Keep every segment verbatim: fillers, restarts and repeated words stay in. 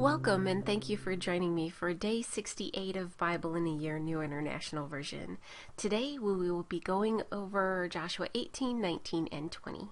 Welcome and thank you for joining me for day sixty-eight of Bible in a Year, New International Version. Today we will be going over Joshua eighteen, nineteen, and twenty.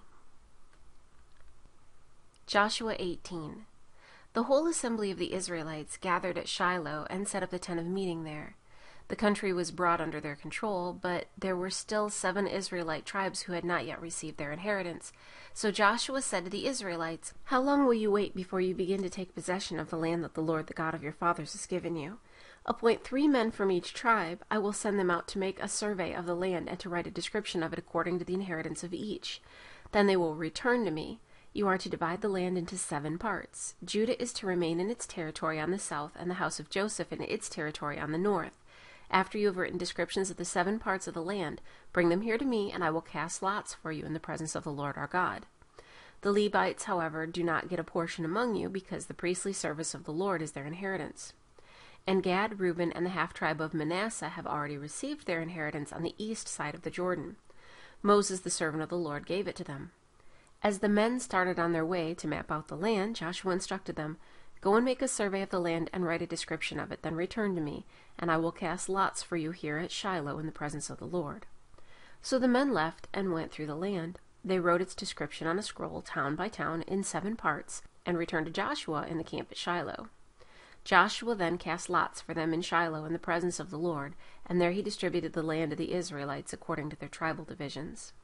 Joshua eighteen. The whole assembly of the Israelites gathered at Shiloh and set up the tent of meeting there. The country was brought under their control, but there were still seven Israelite tribes who had not yet received their inheritance. So Joshua said to the Israelites, "How long will you wait before you begin to take possession of the land that the Lord, the God of your fathers, has given you? Appoint three men from each tribe. I will send them out to make a survey of the land and to write a description of it according to the inheritance of each. Then they will return to me. You are to divide the land into seven parts. Judah is to remain in its territory on the south, and the house of Joseph in its territory on the north. After you have written descriptions of the seven parts of the land, bring them here to me, and I will cast lots for you in the presence of the Lord our God. The Levites, however, do not get a portion among you, because the priestly service of the Lord is their inheritance. And Gad, Reuben, and the half-tribe of Manasseh have already received their inheritance on the east side of the Jordan. Moses, the servant of the Lord, gave it to them." As the men started on their way to map out the land, Joshua instructed them, "Go and make a survey of the land and write a description of it, then return to me, and I will cast lots for you here at Shiloh in the presence of the Lord." So the men left and went through the land. They wrote its description on a scroll, town by town, in seven parts, and returned to Joshua in the camp at Shiloh. Joshua then cast lots for them in Shiloh in the presence of the Lord, and there he distributed the land to the Israelites according to their tribal divisions.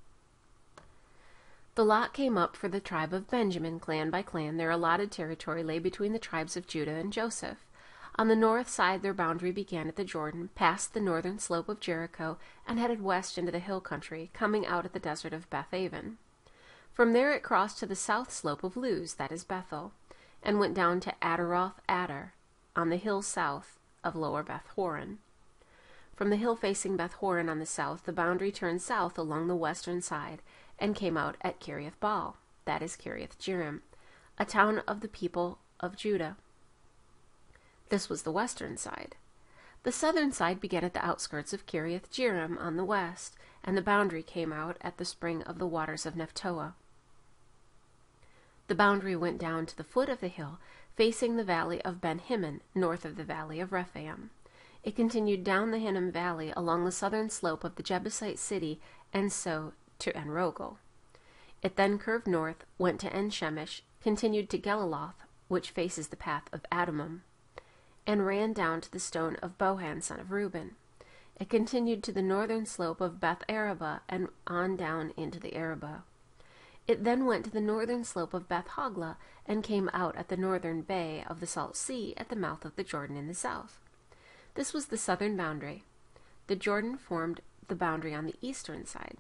The lot came up for the tribe of Benjamin, clan by clan. Their allotted territory lay between the tribes of Judah and Joseph. On the north side their boundary began at the Jordan, passed the northern slope of Jericho, and headed west into the hill country, coming out at the desert of Beth-aven. From there it crossed to the south slope of Luz, that is Bethel, and went down to Adaroth-Adar, on the hill south of lower Beth-horon. From the hill facing Beth-horon on the south, the boundary turned south along the western side, and came out at Kiriath-baal, that is Kiriath-jearim, a town of the people of Judah. This was the western side. The southern side began at the outskirts of Kiriath-jearim on the west, and the boundary came out at the spring of the waters of Nephtoah. The boundary went down to the foot of the hill, facing the valley of Ben-Hinnom, north of the valley of Rephaim. It continued down the Hinnom Valley along the southern slope of the Jebusite city, and so to En-rogel. It then curved north, went to En-shemesh, continued to Geliloth, which faces the path of Adumim, and ran down to the stone of Bohan, son of Reuben. It continued to the northern slope of Beth-arabah and on down into the Arabah. It then went to the northern slope of Beth-hoglah and came out at the northern bay of the Salt Sea at the mouth of the Jordan in the south. This was the southern boundary. The Jordan formed the boundary on the eastern side.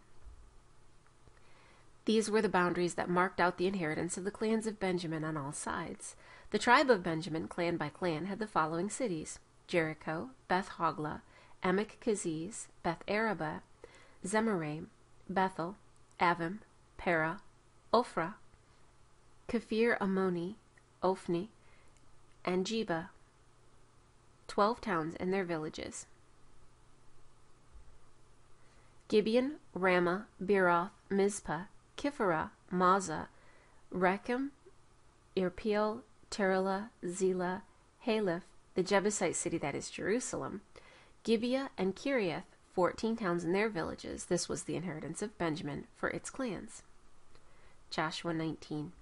These were the boundaries that marked out the inheritance of the clans of Benjamin on all sides. The tribe of Benjamin, clan by clan, had the following cities: Jericho, Beth-hoglah, Emek-keziz, Beth-arabah, Zemaraim, Bethel, Avim, Parah, Ophrah, Kephir-ammoni, Ophni, and Jebah, twelve towns and their villages. Gibeon, Ramah, Beeroth, Mizpah, Kipharah, Mazah, Rechem, Irpeel, Terelah, Zelah, Haleph, the Jebusite city that is Jerusalem, Gibeah and Kiriath, fourteen towns and their villages. This was the inheritance of Benjamin for its clans. Joshua nineteen.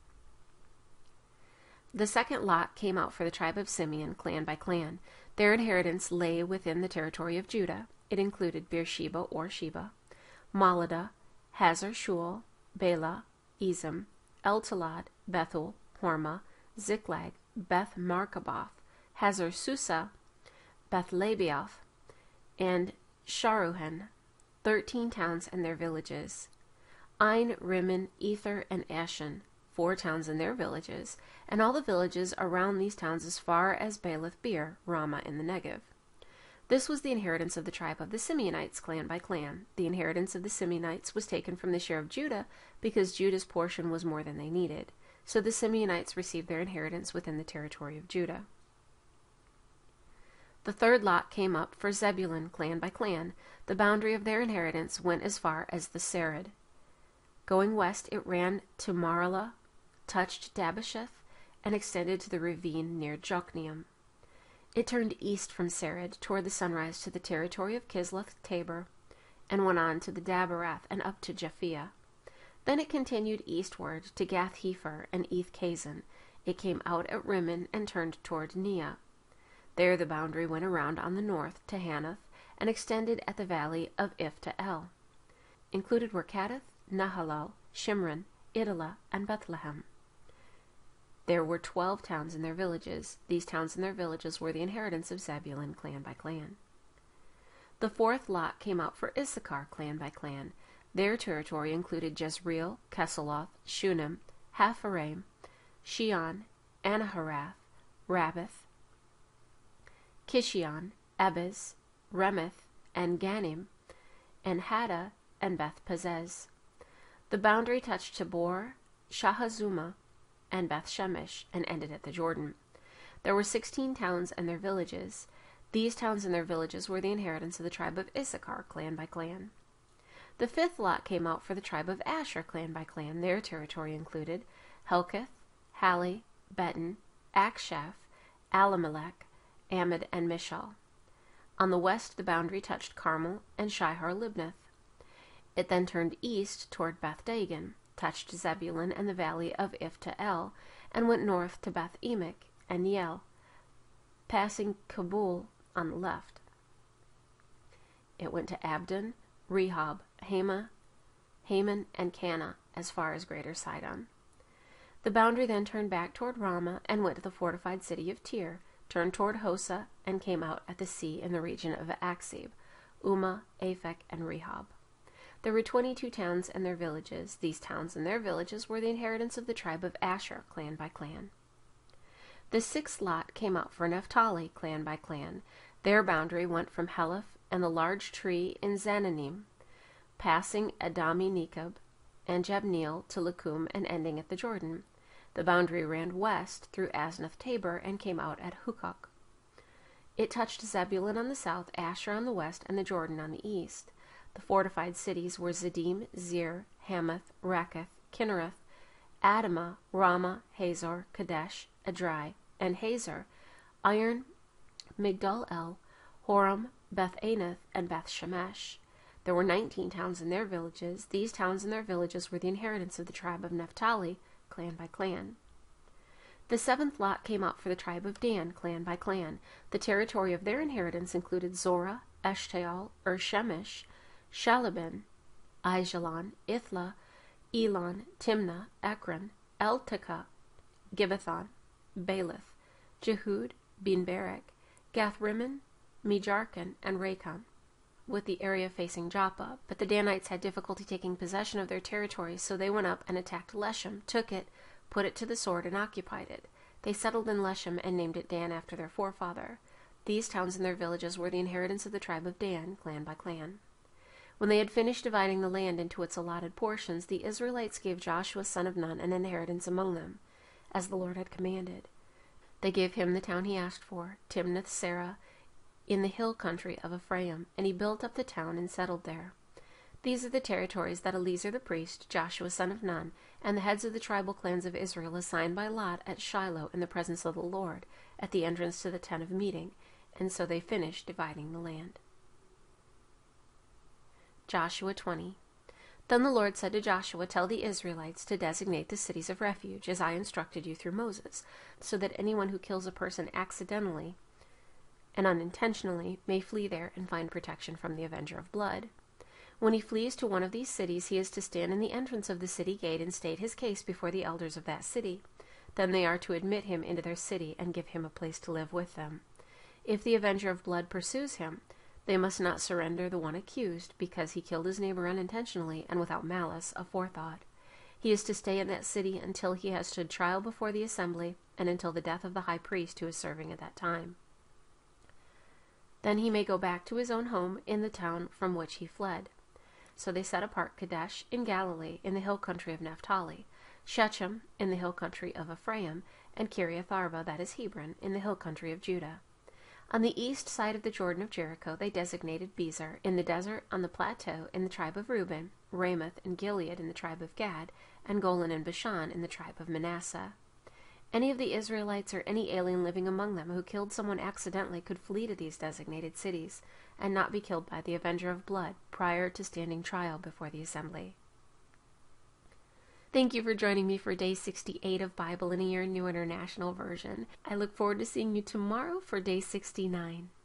The second lot came out for the tribe of Simeon, clan by clan. Their inheritance lay within the territory of Judah. It included Beersheba or Sheba, Moladah, Hazar-shual, Bela, Ezem, El-Talad, Bethul, Hormah, Ziklag, Beth-marcaboth, Hazar-susah, Beth-lebaoth, and Sharuhen, thirteen towns and their villages. Ain, Rimmon, Ether, and Ashan, four towns and their villages, and all the villages around these towns as far as Baalath-beer, Ramah in the Negev. This was the inheritance of the tribe of the Simeonites, clan by clan. The inheritance of the Simeonites was taken from the share of Judah, because Judah's portion was more than they needed. So the Simeonites received their inheritance within the territory of Judah. The third lot came up for Zebulun, clan by clan. The boundary of their inheritance went as far as the Sarid. Going west, it ran to Maralah, touched Dabbesheth, and extended to the ravine near Jokneam. It turned east from Sarid toward the sunrise to the territory of Kisloth Tabor, and went on to the Daberath and up to Japhia. Then it continued eastward to Gath Hepher and Eth Kazan. It came out at Rimmon and turned toward Neah. There the boundary went around on the north to Hanath and extended at the valley of Iphtahel. Included were Cadath, Nahalal, Shimron, Idalah, and Bethlehem. There were twelve towns and their villages. These towns and their villages were the inheritance of Zebulun, clan by clan. The fourth lot came out for Issachar, clan by clan. Their territory included Jezreel, Kesuloth, Shunem, Hapharaim, Shion, Anaharath, Rabbith, Kishion, Ebez, Remeth, and Ganim, and Haddah, and Beth Pazez. The boundary touched Tabor, Shahazuma, and Beth Shemesh, and ended at the Jordan. There were sixteen towns and their villages. These towns and their villages were the inheritance of the tribe of Issachar, clan by clan. The fifth lot came out for the tribe of Asher, clan by clan. Their territory included Helkath, Hali, Beton, Akshaph, Alamelech, Amid, and Mishal. On the west the boundary touched Carmel and Shihar-Libnath. It then turned east toward Beth Dagon, touched Zebulun and the valley of Iphtahel, and went north to Beth Emek and Yel, passing Kabul on the left. It went to Abdon, Rehob, Hama, Haman, and Cana, as far as Greater Sidon. The boundary then turned back toward Ramah and went to the fortified city of Tyre, turned toward Hosa, and came out at the sea in the region of Aksib, Umah, Aphek, and Rehob. There were twenty-two towns and their villages. These towns and their villages were the inheritance of the tribe of Asher, clan by clan. The sixth lot came out for Naphtali, clan by clan. Their boundary went from Heleph and the large tree in Zananim, passing Adami Nekeb and Jabneel to Lakum and ending at the Jordan. The boundary ran west through Asnath Tabor and came out at Hukok. It touched Zebulun on the south, Asher on the west, and the Jordan on the east. The fortified cities were Ziddim, Zir, Hamath, Rakkath, Kinnereth, Adamah, Ramah, Hazor, Kadesh, Adrai, and Hazor, Iron, Migdal-El, Horam, Beth-Anath, and Beth-Shemesh. There were nineteen towns and their villages. These towns and their villages were the inheritance of the tribe of Naphtali, clan by clan. The seventh lot came out for the tribe of Dan, clan by clan. The territory of their inheritance included Zorah, Eshtaol, Ur-Shemesh, Shalabin, Aijalon, Ithla, Elon, Timnah, Ekron, Eltekah, Gibbethon, Baalath, Jehud, Bean-Berak, Gath-Rimmon, Mejarkon, and Rakon, with the area facing Joppa. But the Danites had difficulty taking possession of their territory, so they went up and attacked Leshem, took it, put it to the sword, and occupied it. They settled in Leshem and named it Dan after their forefather. These towns and their villages were the inheritance of the tribe of Dan, clan by clan. When they had finished dividing the land into its allotted portions, the Israelites gave Joshua son of Nun an inheritance among them, as the Lord had commanded. They gave him the town he asked for, Timnath-Serah, in the hill country of Ephraim, and he built up the town and settled there. These are the territories that Eleazar the priest, Joshua son of Nun, and the heads of the tribal clans of Israel assigned by lot at Shiloh in the presence of the Lord, at the entrance to the tent of meeting, and so they finished dividing the land. Joshua twenty. Then the Lord said to Joshua, "Tell the Israelites to designate the cities of refuge, as I instructed you through Moses, so that anyone who kills a person accidentally and unintentionally may flee there and find protection from the avenger of blood. When he flees to one of these cities, he is to stand in the entrance of the city gate and state his case before the elders of that city. Then they are to admit him into their city and give him a place to live with them. If the avenger of blood pursues him, they must not surrender the one accused, because he killed his neighbor unintentionally and without malice aforethought. He is to stay in that city until he has stood trial before the assembly, and until the death of the high priest who is serving at that time. Then he may go back to his own home in the town from which he fled." So they set apart Kadesh in Galilee, in the hill country of Naphtali, Shechem in the hill country of Ephraim, and Kiriath Arba, that is Hebron, in the hill country of Judah. On the east side of the Jordan of Jericho they designated Bezer, in the desert on the plateau in the tribe of Reuben, Ramoth and Gilead in the tribe of Gad, and Golan and Bashan in the tribe of Manasseh. Any of the Israelites or any alien living among them who killed someone accidentally could flee to these designated cities and not be killed by the Avenger of Blood prior to standing trial before the assembly. Thank you for joining me for day sixty-eight of Bible in a Year, New International Version. I look forward to seeing you tomorrow for day sixty-nine.